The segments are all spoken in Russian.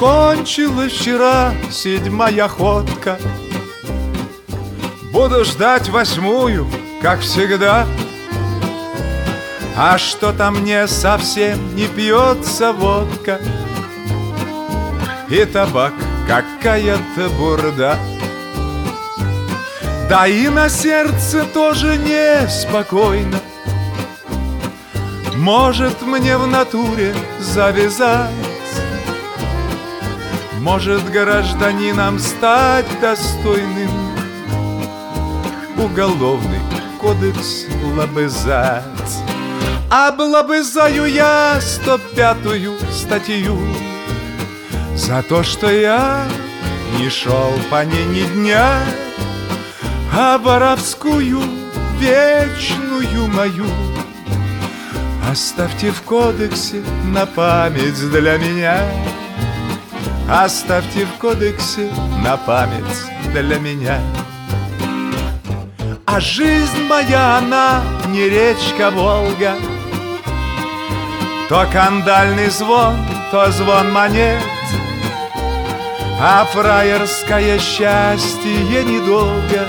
Кончилась вчера 7-я ходка. Буду ждать 8-ю, как всегда. А что-то мне совсем не пьется водка, и табак какая-то бурда. Да и на сердце тоже неспокойно. Может, мне в натуре завязать, может, гражданином стать достойным, уголовный кодекс лобызать. Облобызаю я 105-ю статью за то, что я не шел по ней ни дня, а воровскую вечную мою оставьте в кодексе на память для меня. Оставьте в кодексе на память для меня. А жизнь моя, она не речка Волга, то кандальный звон, то звон монет, а фраерское счастье недолго,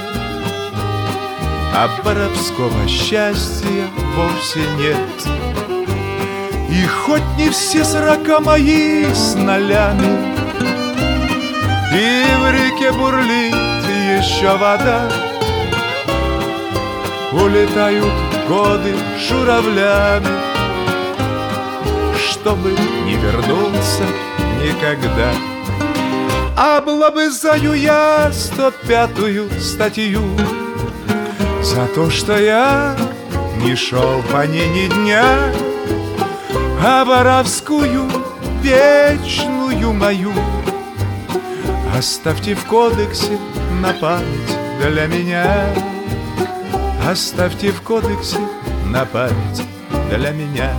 а воровского счастья вовсе нет. И хоть не все 40 мои с нолями, и в реке бурлит еще вода, улетают годы журавлями, чтобы не вернуться никогда. Облобызаю я 105-ю статью за то, что я не шел по ней ни дня, а воровскую вечную мою оставьте в кодексе на память для меня. Оставьте в кодексе на память для меня.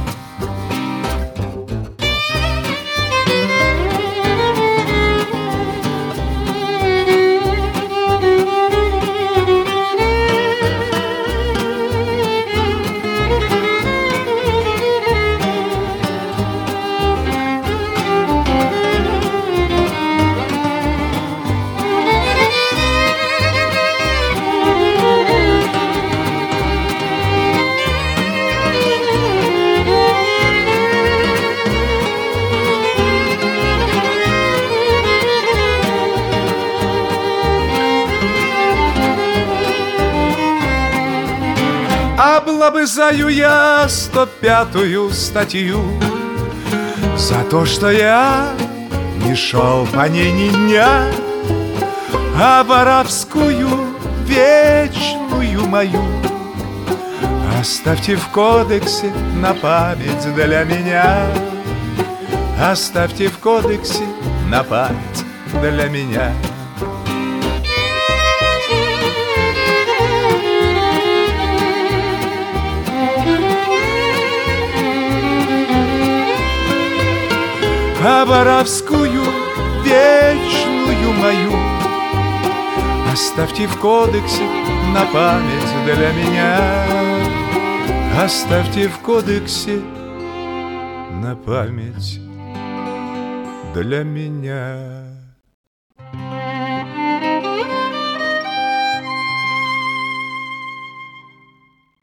Облобызаю я 105-ю статью за то, что я не шел по ней ни дня, а воровскую вечную мою оставьте в кодексе на память для меня. Оставьте в кодексе на память для меня. А воровскую вечную мою оставьте в кодексе на память для меня. Оставьте в кодексе на память для меня.